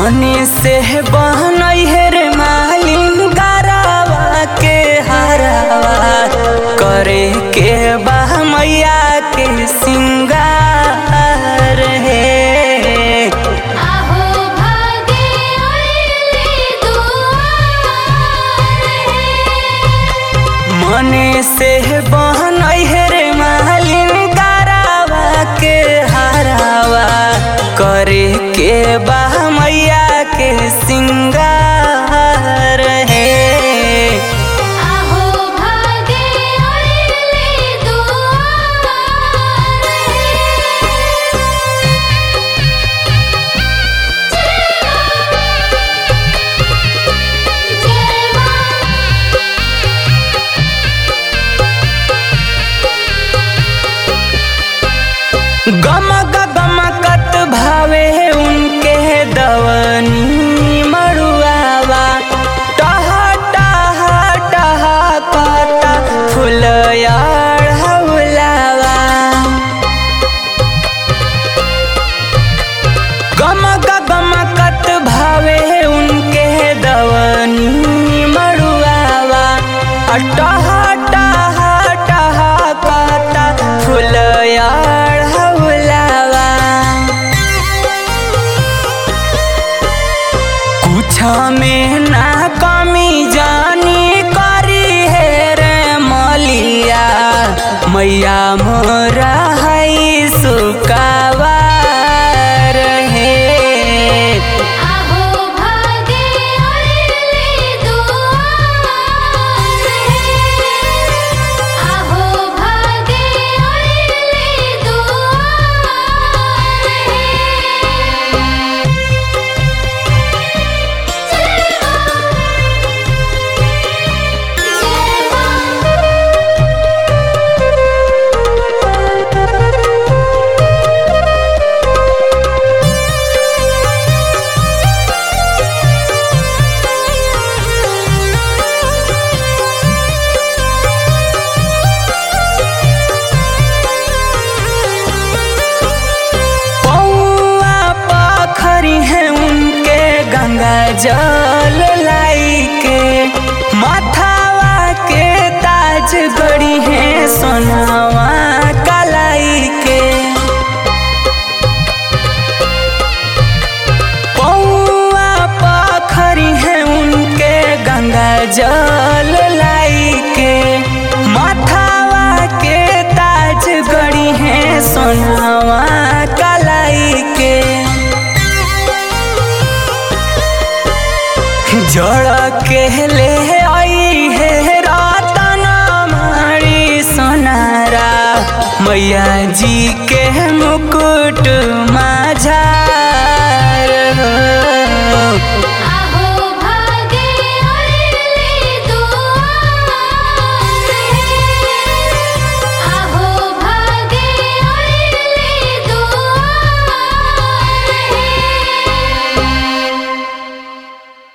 मने से बहनई है रे मालिन गरावा के हरावा करे के बा मैया के सिंगार है। मने से बहनई है रे मालिन गरावा के हरावा करे के बा मैया के सिंगार है। गमकत भावे उनके दवनी मरुआवा टहा टहा टहा पता फुलयार हौलावा। गमकत भावे उनके दवनी मरुआवा टहा टहा टहा पता फुलयार में ना कमी जानी करी है रे मलिया मैया मोरा है सुकावार है। जल लाई के माथावा के ताज गड़ी है सोनावा कलाई के। पौआ पखरी है उनके गंगा जल लाई के माथावा के ताज गड़ी है सोनावा कलाई के। जड़ के ले आई है रतन मारी सोनारा मैया जी के मुकुट